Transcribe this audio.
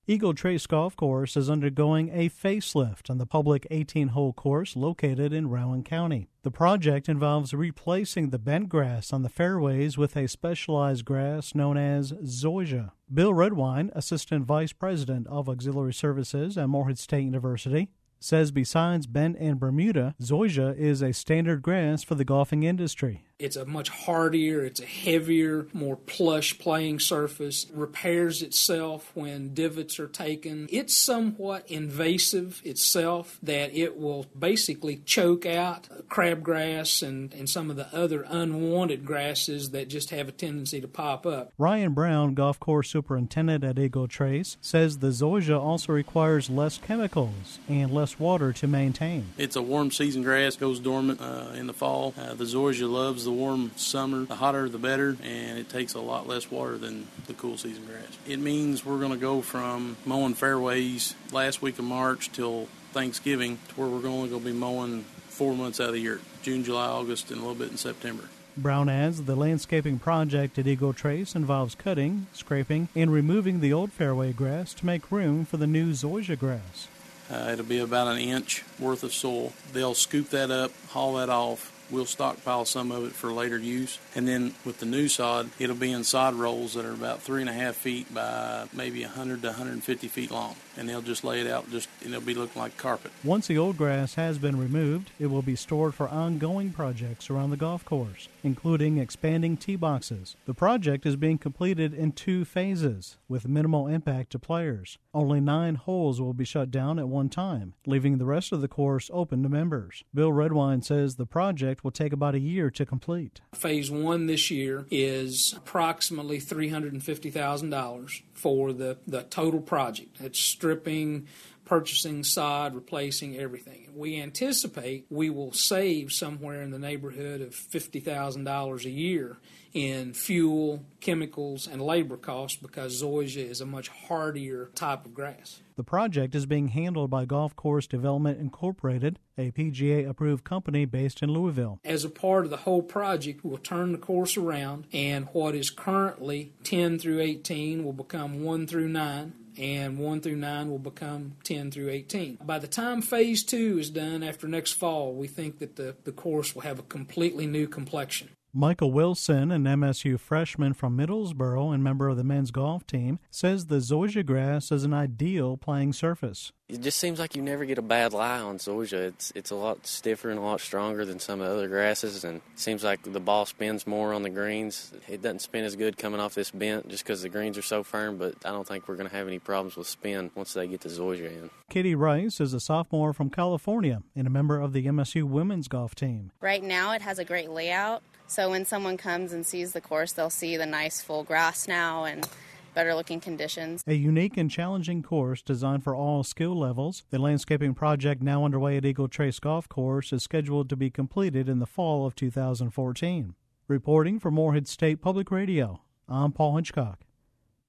Eagle Trace Golf Course is undergoing a facelift on the public 18-hole course located in Rowan County. The project involves replacing the bent grass on the fairways with a specialized grass known as zoysia. Bill Redwine, Assistant Vice President of Auxiliary Services at Morehead State University, says besides bent and Bermuda, zoysia is a standard grass for the golfing industry. It's a much hardier, it's a heavier, more plush playing surface, repairs itself when divots are taken. It's somewhat invasive itself that it will basically choke out crabgrass and some of the other unwanted grasses that just have a tendency to pop up. Ryan Brown, golf course superintendent at Eagle Trace, says the zoysia also requires less chemicals and less water to maintain. It's a warm season grass, goes dormant in the fall. The zoysia loves the warm summer. The hotter the better, and it takes a lot less water than the cool season grass. It means we're going to go from mowing fairways last week of March till Thanksgiving to where we're only going to be mowing 4 months out of the year, June, July, August, and a little bit in September. Brown adds the landscaping project at Eagle Trace involves cutting, scraping, and removing the old fairway grass to make room for the new zoysia grass. It'll be about an inch worth of soil. They'll scoop that up, haul that off. We'll stockpile some of it for later use. And then with the new sod, it'll be in sod rolls that are about 3.5 feet by maybe 100 to 150 feet long. And they'll just lay it out, and it'll be looking like carpet. Once the old grass has been removed, it will be stored for ongoing projects around the golf course, including expanding tee boxes. The project is being completed in 2 phases, with minimal impact to players. Only 9 holes will be shut down at one time, leaving the rest of the course open to members. Bill Redwine says the project will take about a year to complete. Phase 1 this year is approximately $350,000 for the total project. It's stripping, purchasing sod, replacing everything. We anticipate we will save somewhere in the neighborhood of $50,000 a year in fuel, chemicals, and labor costs because zoysia is a much hardier type of grass. The project is being handled by Golf Course Development Incorporated, a PGA-approved company based in Louisville. As a part of the whole project, we'll turn the course around, and what is currently 10 through 18 will become 1 through 9. And 1 through 9 will become 10 through 18. By the time Phase 2 is done after next fall, we think that the course will have a completely new complexion. Michael Wilson, an MSU freshman from Middlesboro and member of the men's golf team, says the zoysia grass is an ideal playing surface. It just seems like you never get a bad lie on zoysia. It's a lot stiffer and a lot stronger than some of the other grasses, and it seems like the ball spins more on the greens. It doesn't spin as good coming off this bent just because the greens are so firm, but I don't think we're going to have any problems with spin once they get the zoysia in. Katie Rice is a sophomore from California and a member of the MSU women's golf team. Right now it has a great layout, so when someone comes and sees the course, they'll see the nice full grass now and better looking conditions. A unique and challenging course designed for all skill levels. The landscaping project now underway at Eagle Trace Golf Course is scheduled to be completed in the fall of 2014. Reporting for Morehead State Public Radio, I'm Paul Hitchcock.